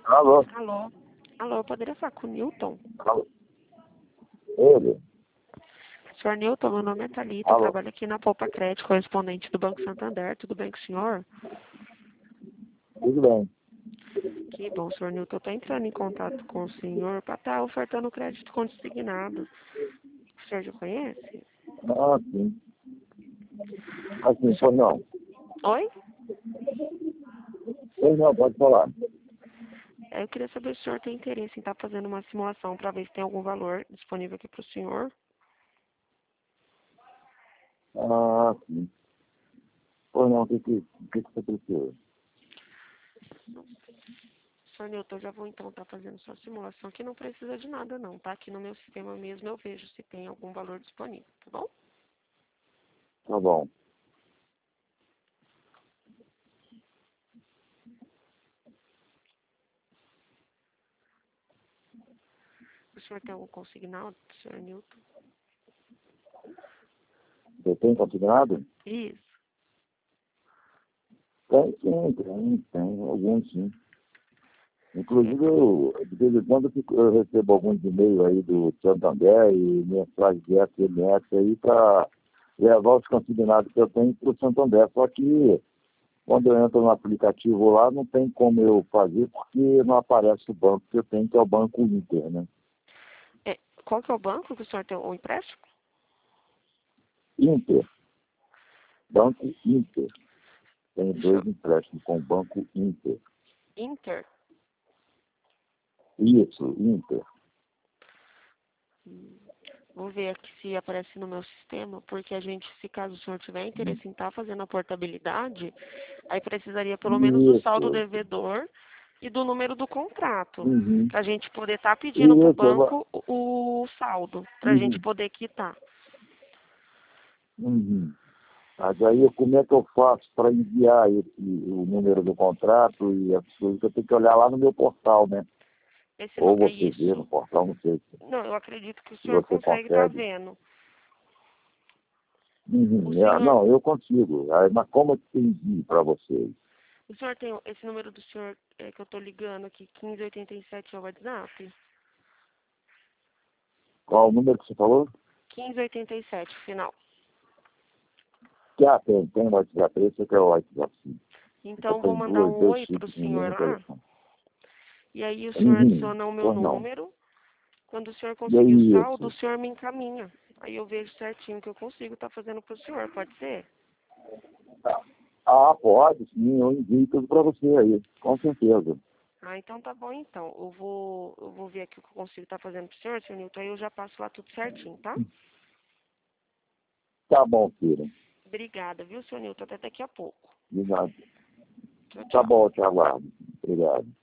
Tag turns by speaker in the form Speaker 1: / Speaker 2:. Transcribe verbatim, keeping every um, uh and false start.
Speaker 1: Alô?
Speaker 2: Alô? Alô, eu poderia falar com o Newton?
Speaker 1: Alô? Ele?
Speaker 2: Senhor Newton, meu nome é Thalita, eu
Speaker 1: Alô?
Speaker 2: trabalho aqui na Poupa Crédito, correspondente do Banco Santander. Tudo bem com o senhor?
Speaker 1: Tudo bem.
Speaker 2: Que bom, senhor Newton. Eu estou entrando em contato com o senhor para estar ofertando crédito consignado. O senhor já conhece?
Speaker 1: Ah, sim. Assim, pois não.
Speaker 2: Oi?
Speaker 1: Pois não, pode falar.
Speaker 2: É, Eu queria saber se o senhor tem interesse em estar fazendo uma simulação para ver se tem algum valor disponível aqui para o senhor.
Speaker 1: Ah, sim. Pois não, o que, que, o que, que você precisa?
Speaker 2: Senhor Newton, eu já vou então estar fazendo sua simulação, que não precisa de nada não, tá? Aqui no meu sistema mesmo eu vejo se tem algum valor disponível, tá bom?
Speaker 1: Tá bom.
Speaker 2: O senhor tem algum consignado, senhor Newton?
Speaker 1: Você tem consignado?
Speaker 2: Isso.
Speaker 1: Tem, sim, tem, tem, alguns sim.
Speaker 2: É,
Speaker 1: Inclusive, eu, de vez em quando eu, fico- eu recebo alguns e-mails aí do Santander e mensagens de S M S aí para levar os consignados que eu tenho para o Santander. Só que quando eu entro no aplicativo lá, não tem como eu fazer porque não aparece o banco que eu tenho, que é o Banco Inter, né?
Speaker 2: é, qual que é o banco que o senhor tem o empréstimo?
Speaker 1: Inter, Banco Inter. Tenho
Speaker 2: Deixa eu...
Speaker 1: dois empréstimos com o Banco Inter.
Speaker 2: Inter?
Speaker 1: Isso, Inter.
Speaker 2: Hum, Vou ver aqui se aparece no meu sistema, porque a gente, se caso o senhor tiver interesse em estar fazendo a portabilidade, aí precisaria pelo menos do saldo
Speaker 1: Isso.
Speaker 2: devedor e do número do contrato,
Speaker 1: Uhum.
Speaker 2: para a gente poder estar pedindo para o
Speaker 1: Isso, eu vou-
Speaker 2: banco o, o saldo, para a gente
Speaker 1: uhum.
Speaker 2: poder quitar.
Speaker 1: Uhum. Mas aí como é que eu faço para enviar esse, o número do contrato e as coisas? Eu tenho que olhar lá no meu portal, né?
Speaker 2: Esse não
Speaker 1: Ou
Speaker 2: é
Speaker 1: você vê no
Speaker 2: isso.
Speaker 1: portal, não sei se
Speaker 2: Não, eu acredito que o
Speaker 1: se
Speaker 2: senhor
Speaker 1: você
Speaker 2: consegue estar
Speaker 1: consegue.
Speaker 2: vendo. O
Speaker 1: Uhum. É,
Speaker 2: senhor,
Speaker 1: não, eu consigo. Aí, mas como é que eu envio para vocês?
Speaker 2: o senhor tem esse número do senhor é, que eu estou ligando aqui, quinze oitenta e sete é o WhatsApp?
Speaker 1: Qual o número que você falou?
Speaker 2: quinze oitenta e sete, final.
Speaker 1: Que ah, tem, tem o WhatsApp, esse que é o WhatsApp, sim. Eu
Speaker 2: Então, vou
Speaker 1: tenho
Speaker 2: mandar
Speaker 1: duas,
Speaker 2: um
Speaker 1: dois
Speaker 2: oi para o
Speaker 1: chips no
Speaker 2: senhor
Speaker 1: meu
Speaker 2: lá,
Speaker 1: telefone.
Speaker 2: e aí o senhor
Speaker 1: Uhum.
Speaker 2: adiciona o meu
Speaker 1: Pois não.
Speaker 2: número. Quando o senhor
Speaker 1: E
Speaker 2: conseguir o
Speaker 1: aí,
Speaker 2: saldo, o
Speaker 1: isso?
Speaker 2: senhor me encaminha. Aí eu vejo certinho que eu consigo estar fazendo para o senhor, pode ser?
Speaker 1: Ah, pode, sim, eu envio tudo para você aí, com certeza.
Speaker 2: Ah, então tá bom então. Eu vou, eu vou ver aqui o que eu consigo estar fazendo para o senhor, senhor Newton, aí eu já passo lá tudo certinho, tá?
Speaker 1: Tá bom, filho.
Speaker 2: Obrigada, viu, senhor Newton? Até daqui a pouco.
Speaker 1: Obrigado.
Speaker 2: Tchau,
Speaker 1: Tá
Speaker 2: tchau.
Speaker 1: bom, eu te aguardo. Obrigado.